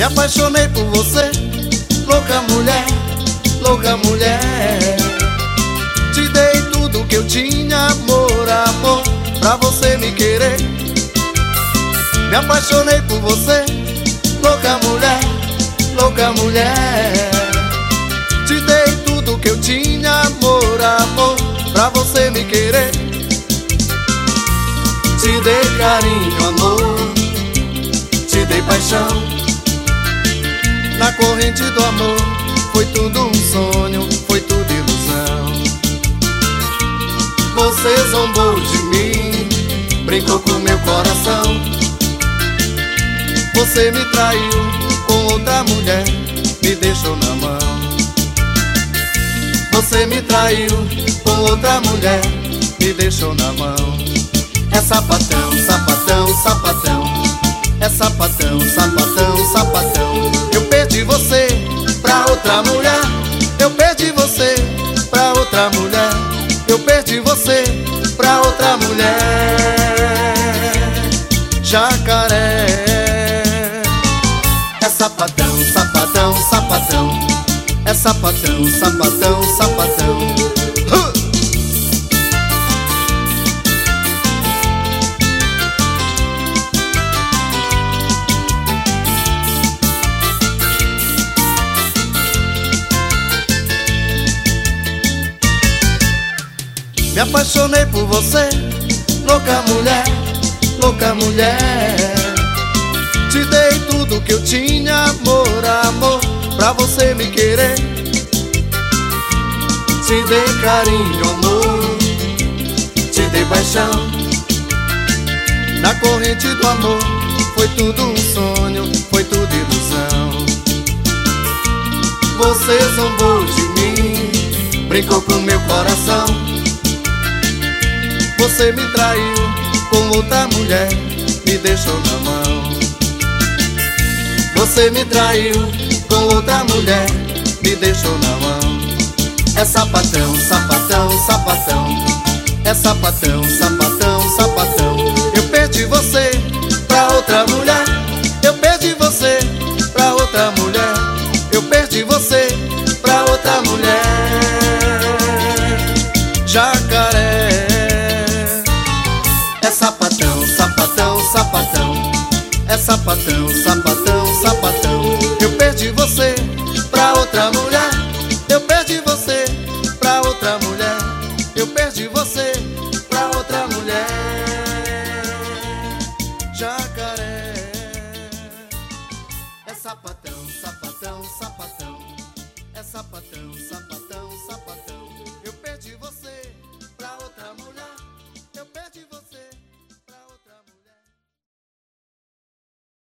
Me apaixonei por você, louca mulher, louca mulher. Te dei tudo que eu tinha, amor, amor, pra você me querer. Me apaixonei por você, louca mulher, louca mulher. Te dei tudo que eu tinha, amor, amor, pra você me querer. Te dei carinho, amor, te dei paixão. Na corrente do amor foi tudo um sonho, foi tudo ilusão. Você zombou de mim, brincou com meu coração. Você me traiu com outra mulher, me deixou na mão. Você me traiu com outra mulher, me deixou na mão. É sapatão, sapatão, sapatão. É sapatão, sapatão, sapatão. Eu perdi você pra outra mulher. Eu perdi você pra outra mulher. Eu perdi você pra outra mulher. Jacaré. É sapatão, sapatão, sapatão. É sapatão, sapatão, sapatão. Me apaixonei por você, louca mulher, louca mulher. Te dei tudo que eu tinha, amor, amor, pra você me querer. Te dei carinho, amor, te dei paixão. Na corrente do amor foi tudo um sonho, foi tudo ilusão. Você zombou de mim, brincou com meu coração. Você me traiu com outra mulher, me deixou na mão. Você me traiu com outra mulher, me deixou na mão. É sapatão, sapatão, sapatão. É sapatão, sapatão, sapatão. Eu perdi você pra outra mulher. Eu perdi você pra outra mulher. Eu perdi você pra outra mulher. Jacaré. É sapatão, sapatão, sapatão. É sapatão, sapatão, sapatão. Eu perdi você pra outra mulher. Eu perdi você pra outra mulher. Eu perdi você pra outra mulher. Jacaré. É sapatão, sapatão, sapatão. É sapatão, sapatão.